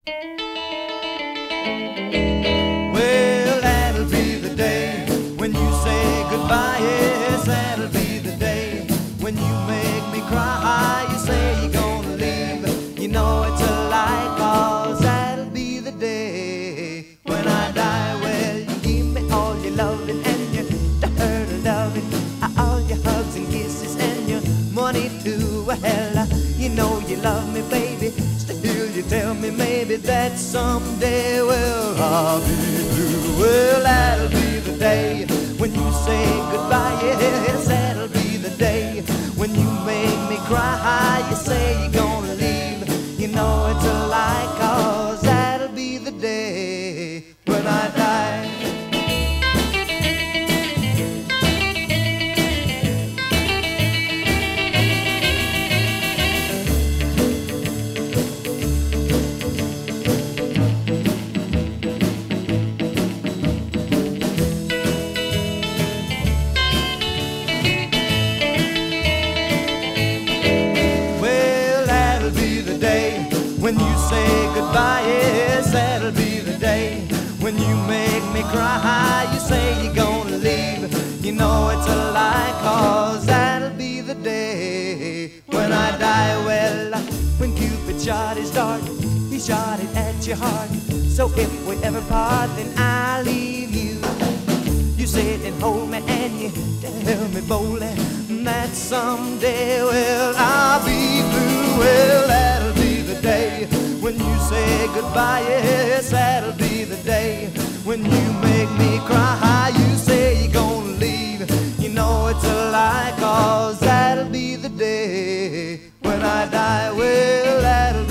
Well, that'll be the day when you say goodbye. Yes, that'll be the day when you make me cry. You say you're gonna leave, you know it's a lie, 'cause that'll be the day when I die. Well, you give me all your loving and your hurt loving, all your hugs and kisses and your money too. Well, you know you love me, baby. Still you tell me maybe that someday, well, I'll be blue. Well, that'll be the day when you say goodbye. Yes, that'll be the day when you make me cry. You say you're gonna leave, you know it's a lie, 'cause that'll be the day when I die. When you say goodbye, yes, that'll be the day when you make me cry. You say you're gonna leave, you know it's a lie, 'cause that'll be the day when I die. Well, when Cupid shot his dart, he shot it at your heart. So if we ever part, then I'll leave you. You sit and hold me and you tell me boldly that someday, well, I'll be blue. Well, that'll be the day when you say goodbye. Yes, that'll be the day when you make me cry. You say you're gonna leave, you know it's a lie, 'cause that'll be the day when I die. Well, that'll